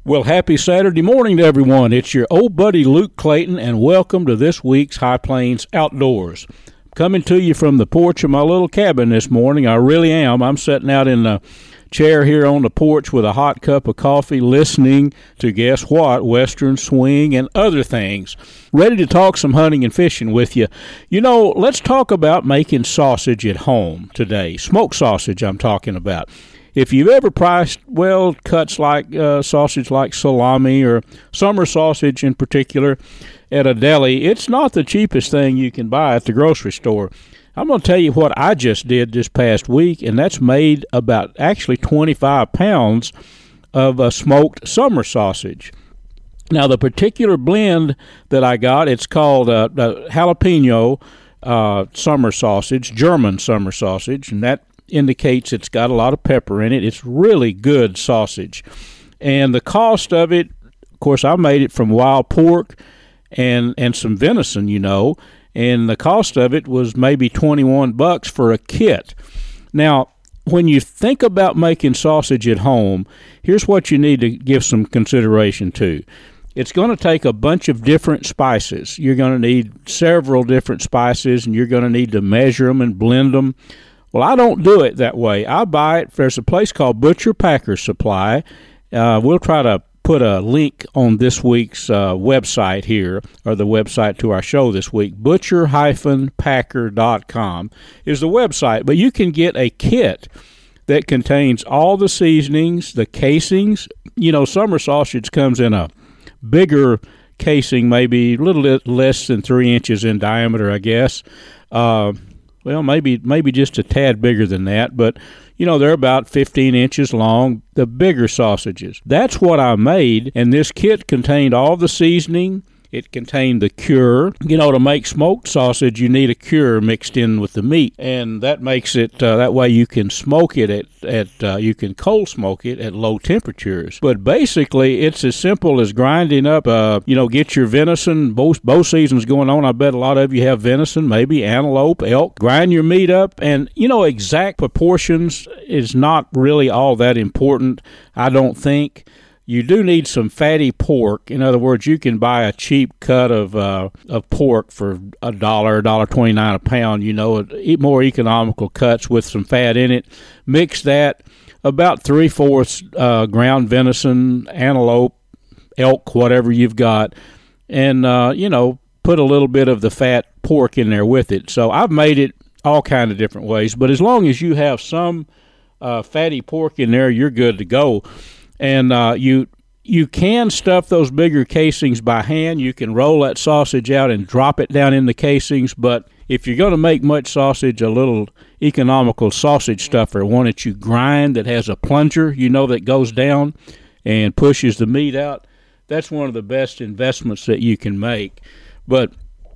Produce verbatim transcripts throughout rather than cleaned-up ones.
Well, happy Saturday morning to everyone. It's your old buddy Luke Clayton, and welcome to this week's High Plains Outdoors. I'm coming to you from the porch of my little cabin this morning. I really am. I'm sitting out in the chair here on the porch with a hot cup of coffee, listening to, guess what, Western Swing and other things. Ready to talk some hunting and fishing with you. You know, let's talk about making sausage at home today. Smoked sausage I'm talking about. If you've ever priced, well, cuts like uh, sausage like salami or summer sausage in particular at a deli, it's not the cheapest thing you can buy at the grocery store. I'm going to tell you what I just did this past week, and that's made about actually twenty-five pounds of uh, smoked summer sausage. Now, the particular blend that I got, it's called uh, uh, jalapeno uh, summer sausage, German summer sausage, and that indicates it's got a lot of pepper in it. It's really good sausage. And the cost of it, of course, I made it from wild pork and and some venison, you know, and the cost of it was maybe twenty-one bucks for a kit. Now, when you think about making sausage at home, here's what you need to give some consideration to. It's going to take a bunch of different spices. You're going to need several different spices, and you're going to need to measure them and blend them. Well, I don't do it that way. I buy it. There's a place called Butcher Packer Supply. Uh, we'll try to put a link on this week's uh, website here, or the website to our show this week. butcher packer dot com is the website. But you can get a kit that contains all the seasonings, the casings. You know, summer sausage comes in a bigger casing, maybe a little bit less than three inches in diameter, I guess. Uh Well, maybe maybe just a tad bigger than that, but, you know, they're about fifteen inches long, the bigger sausages. That's what I made, and this kit contained all the seasoning. It contained the cure. You know, to make smoked sausage, you need a cure mixed in with the meat, and that makes it, uh, that way you can smoke it at, at uh, you can cold smoke it at low temperatures. But basically, it's as simple as grinding up, uh, you know, get your venison, both, both seasons going on. I bet a lot of you have venison, maybe antelope, elk. Grind your meat up, and, you know, exact proportions is not really all that important, I don't think. You do need some fatty pork. In other words, you can buy a cheap cut of uh, of pork for a dollar, a dollar twenty-nine a pound. You know, eat more economical cuts with some fat in it. Mix that about three fourths uh, ground venison, antelope, elk, whatever you've got, and uh, you know, put a little bit of the fat pork in there with it. So I've made it all kind of different ways, but as long as you have some uh, fatty pork in there, you're good to go. And uh, you you can stuff those bigger casings by hand. You can roll that sausage out and drop it down in the casings. But if you're going to make much sausage, a little economical sausage stuffer, one that you grind that has a plunger, you know, that goes down and pushes the meat out, that's one of the best investments that you can make. But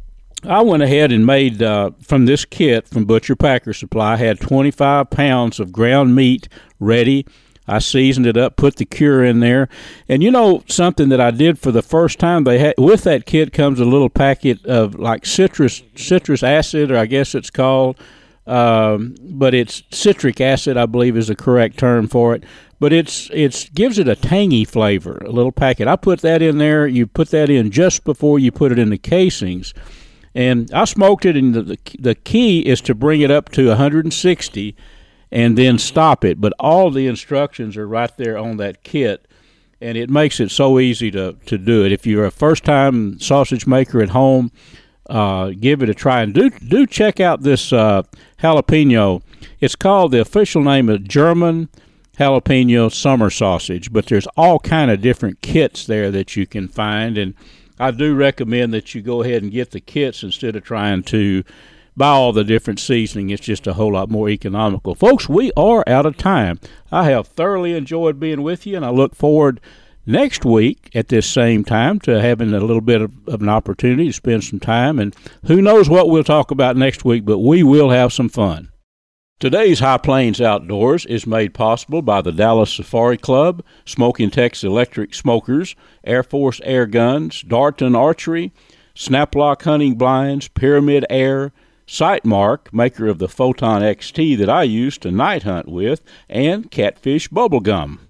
I went ahead and made, uh, from this kit from Butcher Packer Supply, I had twenty-five pounds of ground meat ready. I seasoned it up, put the cure in there. And you know something that I did for the first time, they had, with that kit comes a little packet of like citrus citrus acid, or I guess it's called, um, but it's citric acid, I believe is the correct term for it. But it's it's gives it a tangy flavor, a little packet. I put that in there. You put that in just before you put it in the casings. And I smoked it, and the, the, the key is to bring it up to one hundred sixty and then stop it. But all the instructions are right there on that kit, and it makes it so easy to, to do it. If you're a first-time sausage maker at home, uh, give it a try. And do do check out this uh, jalapeno. It's called, the official name is German jalapeno summer sausage, but there's all kind of different kits there that you can find, and I do recommend that you go ahead and get the kits instead of trying to buy all the different seasoning. It's just a whole lot more economical. Folks, we are out of time. I have thoroughly enjoyed being with you, and I look forward next week at this same time to having a little bit of, of an opportunity to spend some time. And who knows what we'll talk about next week, but we will have some fun. Today's High Plains Outdoors is made possible by the Dallas Safari Club, Smoking Texas Electric Smokers, Air Force Air Guns, Darton Archery, Snaplock Hunting Blinds, Pyramid Air, Sightmark, maker of the Photon X T that I use to night hunt with, and Catfish Bubblegum.